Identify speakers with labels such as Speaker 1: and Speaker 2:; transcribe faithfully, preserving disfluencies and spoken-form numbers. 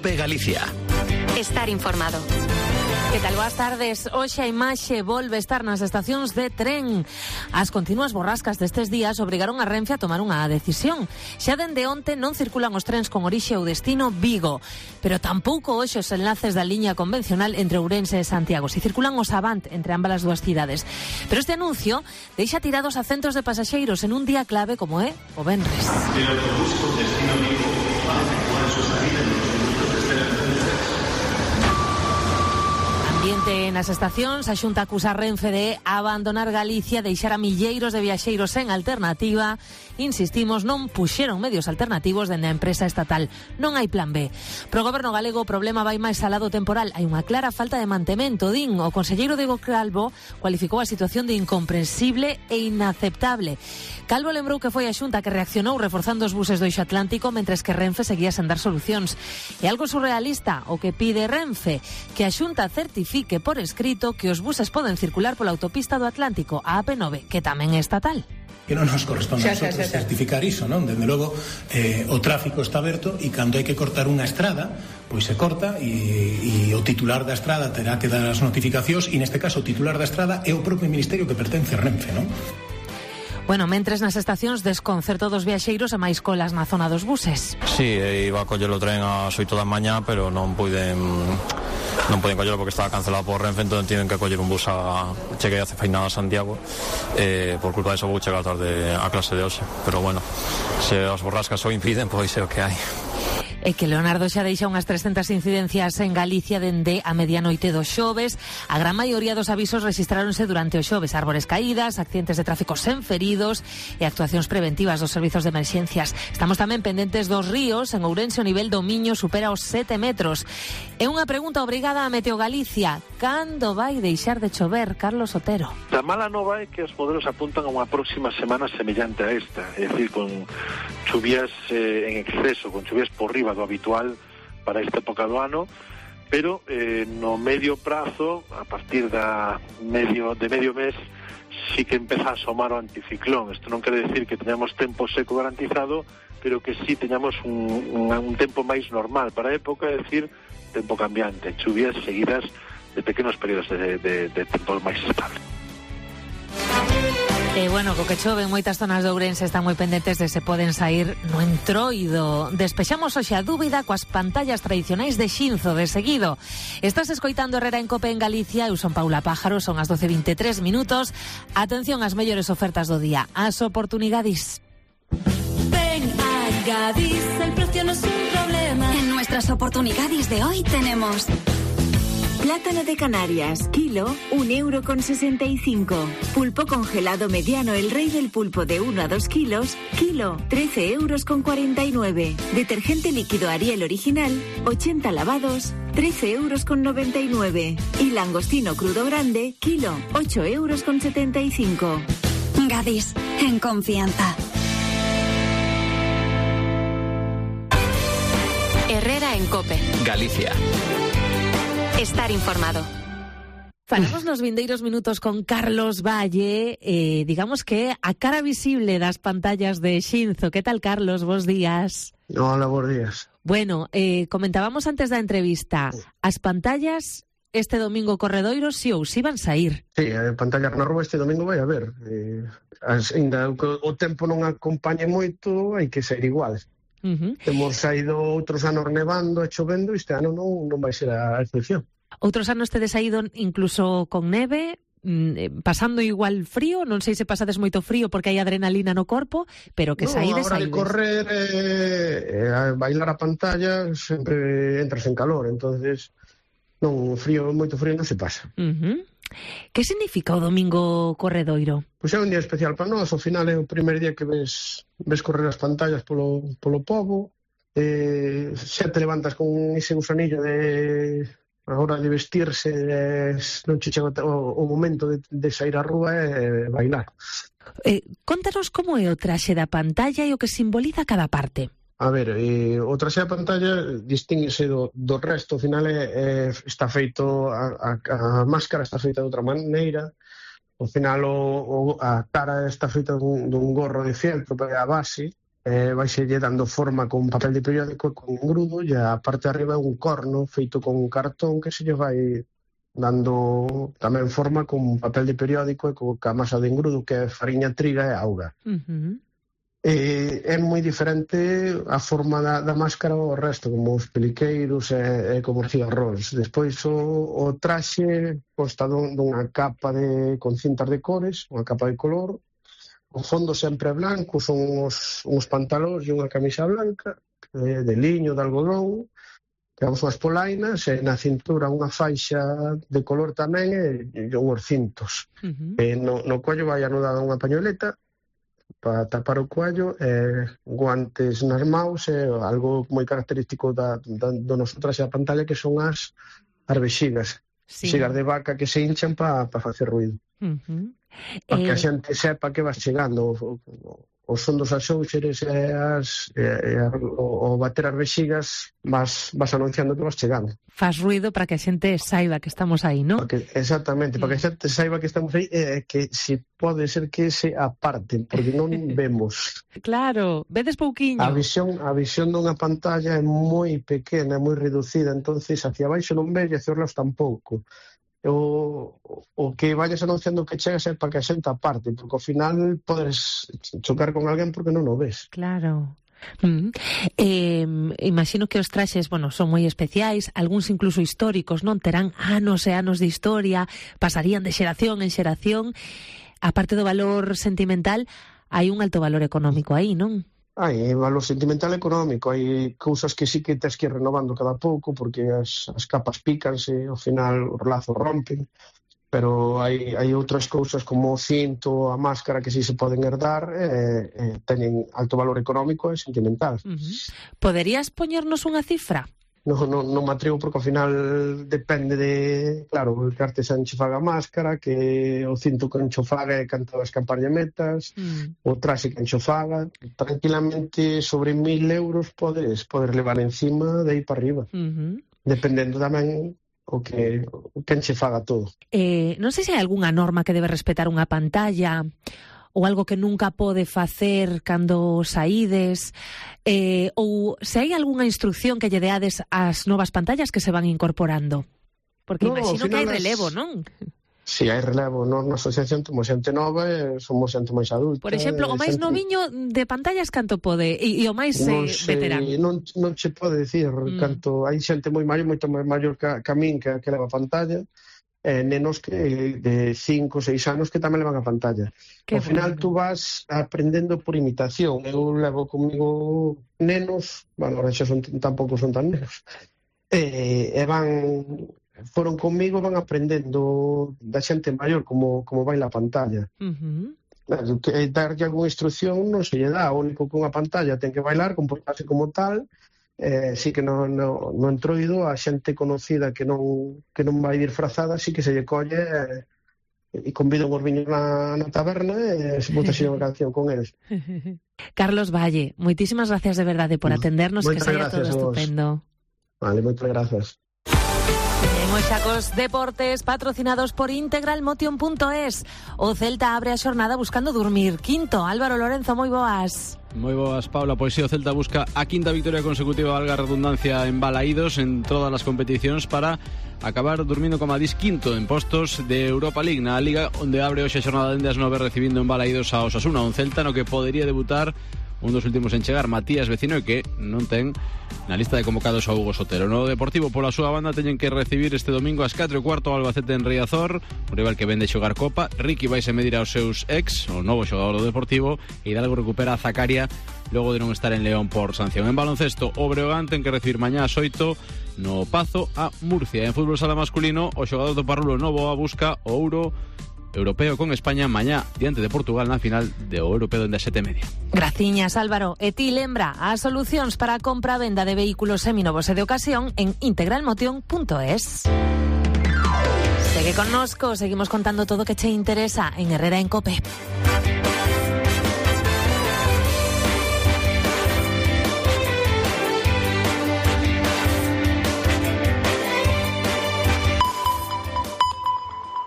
Speaker 1: COPE Galicia.
Speaker 2: Estar informado.
Speaker 3: Que tal? Boas tardes. Hoxe a imaxe volve estar nas estacións de tren. As continuas borrascas destes días obrigaron a Renfe a tomar unha decisión. Xa dende onte non circulan os trens con orixe ou destino Vigo, pero tampouco hoxe os enlaces da liña convencional entre Ourense e Santiago. Si circulan os Avant entre ambas as dúas cidades. Pero este anuncio deixa tirados a centos de pasaxeiros en un día clave como é o venres.
Speaker 4: El autobús con destino Vigo va a efectuar su salida en los minutos de espera.
Speaker 3: Ambiente nas estacións, a Xunta acusa a Renfe de abandonar Galicia, deixar a milleiros de viaxeiros sen alternativa. Insistimos, non puxeron medios alternativos dende a empresa estatal. Non hai plan B. Pro goberno galego o problema vai máis alado temporal. Hai unha clara falta de mantemento, din. O conselleiro Diego Calvo cualificou a situación de incomprensible e inaceptable. Calvo lembrou que foi a Xunta que reaccionou reforzando os buses do Eixo Atlántico mentres que Renfe seguía sen dar solucións. É algo surrealista o que pide Renfe, que a Xunta certifique por escrito que os buses poden circular pola autopista do Atlántico, a A P nove, que tamén é estatal.
Speaker 5: Que non nos corresponde a nosotros certificar iso, non? Dende logo, eh, o tráfico está aberto e cando hai que cortar unha estrada, pois se corta e, e o titular da estrada terá que dar as notificacións e neste caso o titular da estrada é o propio ministerio que pertence a Renfe, non?
Speaker 3: Bueno, mentres nas estacións desconcerto dos viaxeiros e máis colas na zona dos buses.
Speaker 6: Sí, iba a coller o tren ás oito da mañá, pero non puiden non poden collelo porque estaba cancelado por Renfe, entón tienen que coller un bus a cheguei a Cefeinada a Santiago, eh, por culpa de eso vou chegar tarde a clase de hoxe, pero bueno, se as borrascas o impiden, pois é o que hai.
Speaker 3: E que Leonardo xa deixa unhas trescentas incidencias en Galicia dende a medianoite do xoves. A gran maioría dos avisos rexistráronse durante o xoves. Árbores caídas, accidentes de tráfico sen feridos e actuacións preventivas dos servizos de emerxencias. Estamos tamén pendentes dos ríos. En Ourense o nivel do Miño supera os sete metros. É unha pregunta obrigada a Meteo Galicia. Cando vai deixar de chover, Carlos Otero?
Speaker 7: A mala nova é que os modelos apuntan a unha próxima semana semellante a esta. É dicir, con chuvias eh, en exceso, con chuvias por riba do habitual para esta época do ano, pero eh, no medio prazo, a partir da medio de medio mes, sí que empeza a asomar o anticiclón. Isto non quere decir que teñamos tempo seco garantizado, pero que sí teñamos un, un, un tempo máis normal para a época, é dicir, tempo cambiante, chuvias seguidas de pequenos períodos de, de, de tempo máis estable.
Speaker 3: E, bueno, co que chove en moitas zonas de Ourense están moi pendentes de se poden sair no entroido. Despexamos hoxe a dúbida coas pantallas tradicionais de Xinzo, de seguido. Estás escoitando Herrera en Cope en Galicia, eu son Paula Pájaro, son as doce e veintitrés minutos. Atención ás mellores ofertas do día, as oportunidades.
Speaker 8: Ven a Gadis, el precio no es un problema. En nuestras oportunidades de hoy tenemos...
Speaker 9: Plátano de Canarias, kilo, un euro con sesenta y cinco. Pulpo congelado mediano El Rey del Pulpo de uno a dos kilos, kilo, trece euros con cuarenta y nueve. Detergente líquido Ariel original, ochenta lavados, trece euros con noventa y nueve. Y langostino crudo grande, kilo, ocho euros con setenta y cinco.
Speaker 8: Gadis, en confianza.
Speaker 2: Herrera en Cope.
Speaker 1: Galicia.
Speaker 2: Estar informado.
Speaker 3: Falamos nos vindeiros minutos con Carlos Valle, eh, digamos que a cara visible das pantallas de Xinzo. Que tal, Carlos? Bos días.
Speaker 10: Hola, bos días.
Speaker 3: Bueno, eh, comentábamos antes da entrevista, as pantallas este domingo corredoiro si ou si van sair.
Speaker 10: Sí, a pantalla na rúa este domingo vai haber. Eh, as, ainda o, o tempo non acompañe moito, hai que ser igual.
Speaker 3: Uh-huh.
Speaker 10: Temos saído outros anos nevando e chovendo, este ano non, non vai ser a excepción.
Speaker 3: Outros anos tedes saído incluso con neve, mm, pasando igual frío, non sei se pasades moito frío porque hai adrenalina no corpo, pero que
Speaker 10: no,
Speaker 3: saídes,
Speaker 10: agora
Speaker 3: saídes.
Speaker 10: de correr e eh, a bailar a pantalla sempre entras en calor, entonces non, frío, moito frío non se pasa.
Speaker 3: Uh-huh. Que significa o domingo corredoiro?
Speaker 10: Pois é un día especial para nós, ao final é o primer día que ves ves correr as pantallas polo, polo pobo, eh, xa te levantas con ese gusanillo de a hora de vestirse, eh, non che chega o, o momento de, de sair á rúa e bailar.
Speaker 3: Eh, contanos como é o traxe da pantalla e o que simboliza cada parte.
Speaker 10: A ver, eh, o traxe da pantalla distínguese do, do resto, ao final é, é, está feito, a, a, a máscara está feita de outra maneira, ao final o, o, a cara está feita dun, dun gorro de fieltro para a base, eh, vaise lle dando forma con papel de periódico e con engrudo, e a parte de arriba é un corno feito con cartón que se lle vai dando tamén forma con papel de periódico e con a masa de engrudo que é fariña, triga e auga.
Speaker 3: Uh-huh.
Speaker 10: E é moi diferente a forma da, da máscara ao resto, como os peliqueiros e, e como os cigarróns. Despois o, o traxe consta dun, dunha capa de, con cintas de cores, unha capa de color, o fondo sempre é blanco, son uns, uns pantalóns e unha camisa blanca, de, de liño, de algodón, que vamos unhas polainas, e na cintura unha faixa de color tamén e, e unhos cintos. Uh-huh. E no, no cuello vai anudada unha pañoleta para tapar o cuello, eh, guantes nas maus e algo moi característico da, da, do noso traxe da pantalla, que son as, as vexigas. Sí. Vexigas de vaca que se hinchan para pa facer ruido. Uh-huh. Para que eh... a xente sepa que vas chegando. O, o, o son dos axóuxeres e, as, e, e o, o bater as vexigas vas, vas anunciando que vas chegando.
Speaker 3: Faz ruido para que a xente saiba que estamos aí, non?
Speaker 10: Que, exactamente, mm. para que a xente saiba que estamos aí, e eh, que se pode ser que se aparten, porque non vemos.
Speaker 3: Claro, vedes pouquiño.
Speaker 10: A visión, a visión dunha pantalla é moi pequena, moi reducida, entonces hacia baixo non ves e hacia os lados tampouco. O, o que vayas anunciando que chegas é para que a xente aparte, porque ao final podes chocar con alguén porque non o ves.
Speaker 3: Claro. Mm. Eh, imagino que os traxes, bueno, son moi especiais, algúns incluso históricos, non? Terán anos e anos de historia, pasarían de xeración en xeración. A parte do valor sentimental, hai un alto valor económico aí, non?
Speaker 10: Hai valor sentimental e económico, hai cousas que sí que tens que ir renovando cada pouco, porque as, as capas pícanse, ao final os lazos rompen, pero hai, hai outras cousas como o cinto, a máscara, que sí se poden herdar, e, e teñen alto valor económico e sentimental.
Speaker 3: Uh-huh. Poderías poñernos unha cifra?
Speaker 10: Non, non, non me atrevo, porque ao final depende de, claro, que artesán che faga a máscara, que o cinto que encho faga e canto as camparllametas, mm. o traxe que encho faga. Tranquilamente sobre mil euros podes, podes levar encima de aí para arriba. Uh-huh. Dependendo tamén o que, o que enche faga todo.
Speaker 3: Eh, non sei se hai algunha norma que debe respetar unha pantalla, ou algo que nunca pode facer cando saídes, eh, ou se hai algunha instrucción que lle deades ás novas pantallas que se van incorporando. Porque no, imagino que hai relevo, non?
Speaker 10: Si, sí, hai relevo. Nos na asociación temos xente nova e somos xente máis adulta.
Speaker 3: Por exemplo, o máis xente... noviño de pantallas canto pode? E, e o máis non eh, veterano?
Speaker 10: Non, non che pode dicir mm. canto. Hai xente moi maior, moito máis maior que, que a min, que, que leva pantalla. Eh, nenos que de cinco ou seis anos que tamén levan a pantalla. Qué Ao final bueno. Tú vas aprendendo por imitación. Eu levo comigo nenos, bueno, ahora xa son, tampouco son tan nenos, e, e van, foron comigo, van aprendendo da xente maior como, como vai la pantalla. Uh-huh. Que darlle algunha instrucción non se lle dá, o único que unha pantalla ten que bailar, comportarse como tal. Eh, sí que no, no, no entroido a xente conocida que non, que non vai disfrazada, sí que se lle colle eh, e convida uns viños na, na taberna e se bota unha canción con eles.
Speaker 3: Carlos Valle, moitísimas gracias de verdade por atendernos, que saia todo estupendo.
Speaker 10: Vale, moitas grazas.
Speaker 3: En Oixacos Deportes, patrocinados por Integral Motion punto es. O Celta abre a xornada buscando dormir quinto. Álvaro Lorenzo, moi boas.
Speaker 1: Moi boas, Paula. Pois si, o Celta busca a quinta victoria consecutiva, valga a redundancia, en balaídos en todas as competicións para acabar durmindo como a dis quinto en postos de Europa League, na Liga onde abre hoxe a xornada dende as nove, recibindo en balaídos a Osasuna, un Celta no que podería debutar un dos últimos en chegar, Matías Vecino, e que non ten na lista de convocados a Hugo Sotero. No Deportivo, pola súa banda, teñen que recibir este domingo ás catro e cuarto o Albacete en Riazor, un rival que vende xogar Copa. Ricky vai se medir aos seus ex, o novo xogador do Deportivo, e Hidalgo recupera a Zacaria logo de non estar en León por sanción. En baloncesto, o Breogán ten que recibir mañá ás oito no Pazo a Murcia. En fútbol sala masculino, o xogador do Parrulo Novoa busca o ouro europeo con España mañá diante de Portugal na final de o europeo dende as sete e media.
Speaker 3: Graciñas, Álvaro. E ti lembra as solucións para a compra e venda de vehículos seminovos e de ocasión en Integral Motion punto es. Segue connosco, seguimos contando todo o que che interesa en Herrera en Cope.